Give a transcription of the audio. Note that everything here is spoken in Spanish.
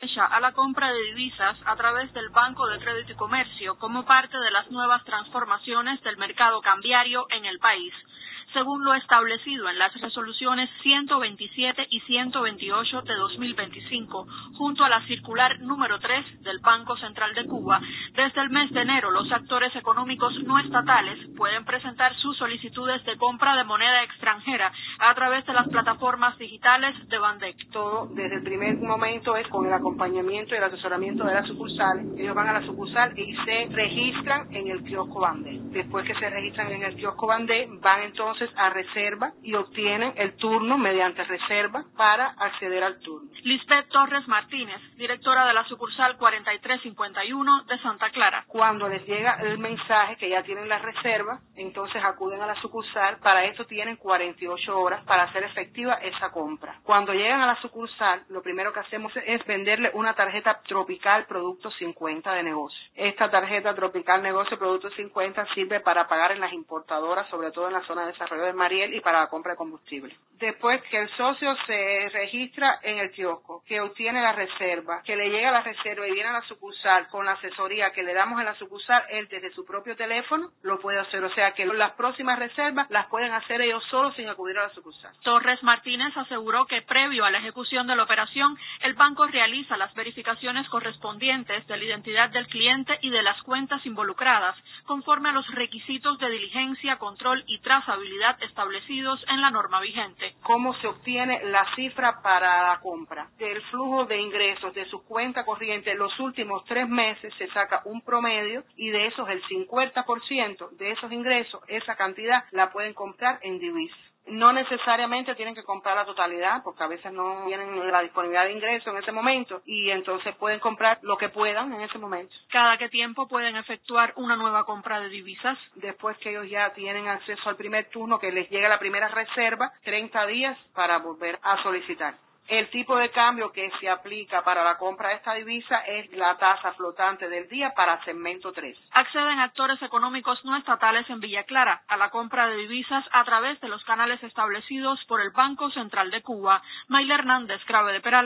a la compra de divisas a través del Banco de Crédito y Comercio como parte de las nuevas transformaciones del mercado cambiario en el país, según lo establecido en las resoluciones 127 y 128 de 2025, junto a la circular número 3 del Banco Central de Cuba. Desde el mes de enero, los actores económicos no estatales pueden presentar sus solicitudes de compra de moneda extranjera a través de las plataformas digitales de Bandec. Todo desde el primer momento es con el acompañamiento y el asesoramiento de las sucursales. Ellos van a la sucursal y se registran en el kiosco Bandec. Después que se registran en el kiosco Bandec, van entonces a reserva y obtienen el turno mediante reserva para acceder al turno. Lisbeth Torres Martínez, directora de la sucursal 4351 de Santa Clara. Cuando les llega el mensaje que ya tienen la reserva, entonces acuden a la sucursal. Para esto tienen 48 horas para hacer efectiva esa compra. Cuando llegan a la sucursal, lo primero que hacemos es venderle una tarjeta Tropical Producto 50 de negocio. Esta tarjeta Tropical Negocio Producto 50 sirve para pagar en las importadoras, sobre todo en la zona de desarrollo de Mariel, y para la compra de combustible. Después que el socio se registra en el kiosco, que obtiene la reserva, que le llega la reserva y viene a la sucursal con la asesoría que le damos en la sucursal, él desde su propio teléfono lo puede hacer. O sea que las próximas reservas las pueden hacer ellos solos sin acudir a la sucursal. Torres Martínez aseguró que previo a la ejecución de la operación, el banco realiza las verificaciones correspondientes de la identidad del cliente y de las cuentas involucradas, conforme a los requisitos de diligencia, control y trazabilidad establecidos en la norma vigente. ¿Cómo se obtiene la cifra para la compra? Del flujo de ingresos de su cuenta corriente los últimos 3 meses se saca un promedio y de esos el 50% de esos ingresos, esa cantidad la pueden comprar en divisas. No necesariamente tienen que comprar la totalidad, porque a veces no tienen la disponibilidad de ingresos en ese momento y entonces pueden comprar lo que puedan en ese momento. ¿Cada qué tiempo pueden efectuar una nueva compra de divisas? Después que ellos ya tienen acceso al primer turno, que les llega la primera reserva, 30 días para volver a solicitar. El tipo de cambio que se aplica para la compra de esta divisa es la tasa flotante del día para segmento 3. Acceden actores económicos no estatales en Villa Clara a la compra de divisas a través de los canales establecidos por el Banco Central de Cuba. Mayla Hernández, Crave de Peral.